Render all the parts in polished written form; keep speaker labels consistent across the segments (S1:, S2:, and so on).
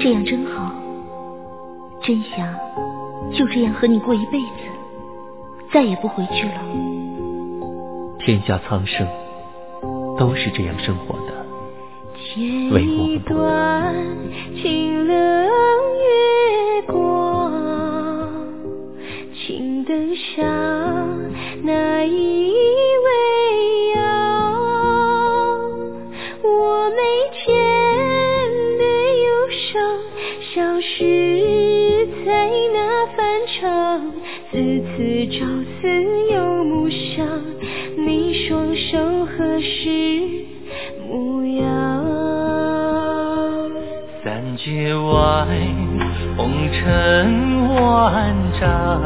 S1: 这样真好，真想就这样和你过一辈子，再也不回去了。
S2: 天下苍生都是这样生活的，唯我们不同。
S3: 清冷月光，青灯下那一味药，我眉间的忧伤消失在那帆船，次次朝思又暮想，你双手何时模样？
S4: 三界外红尘万丈，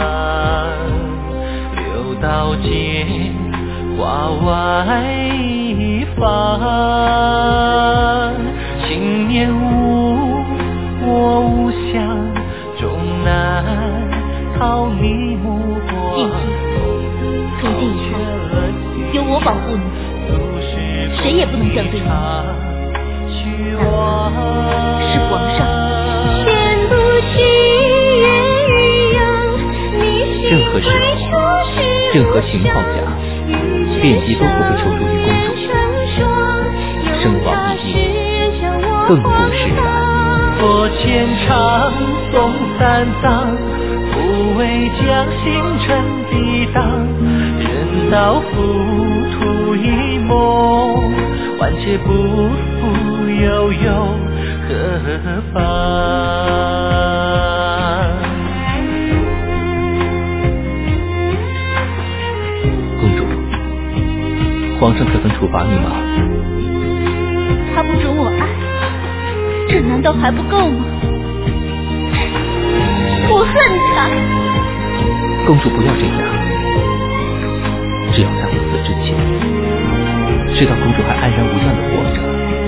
S4: 六道间花外放，情念无我无相，终难逃你目光。
S1: 从今以后有我保护你，谁也不能这样对你。是皇上。
S2: 任何时候，任何情况下，便衣都不会求助于公主。生亡一夜，亘古释然。
S4: 佛前长送三藏，不为将星辰抵挡。人道浮屠一梦，万劫不复悠悠何方？
S2: 公主，皇上可曾处罚你吗？
S1: 他不准我爱，这难道还不够吗？我恨他。
S2: 公主不要这样，只要在我死之前，知道公主还安然无恙地活着，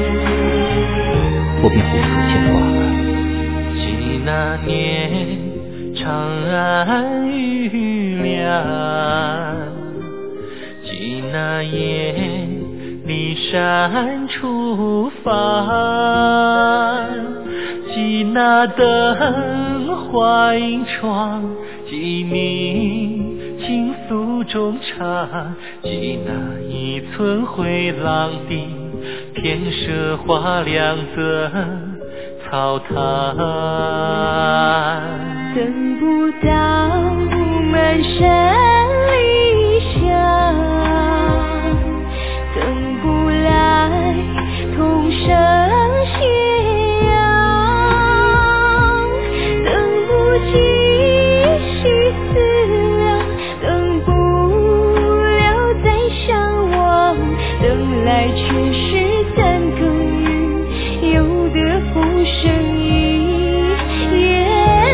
S2: 我便无所牵挂了。
S4: 记那年长安玉梁，记那夜骊山初放，记那灯花映窗，记你情诉衷肠，记那一寸回廊的偏舍花两则草堂。
S3: 等不到满山理想，等不来同生斜阳，等不及细思量，等不了再相望，等来却是三更雨，有的浮生一夜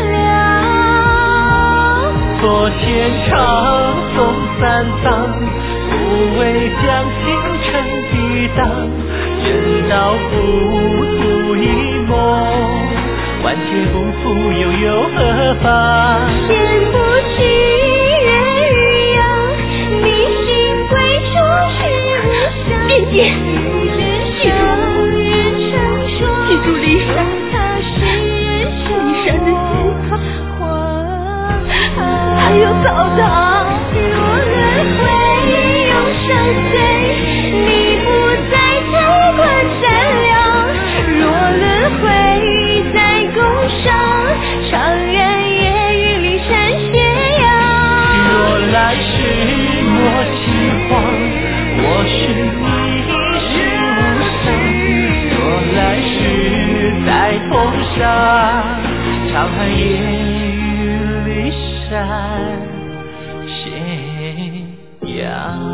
S3: 凉。
S4: 左牵长送三藏，不为将星辰抵挡。人道浮屠一梦，万劫不复悠悠何方？
S3: 掀不起鸳鸯，你心归处是乡。
S1: 面姐，
S3: 记住骊山，
S1: 骊山的西旁还有草堂。
S3: 若轮回永相随，你不在太关善良。若轮回在宫上，长安夜雨骊山斜阳。
S4: 若来世莫轻狂，我是你书上。若来世再同上，长安夜雨骊山斜阳。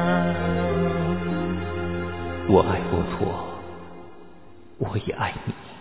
S2: 我爱佛陀，我也爱你。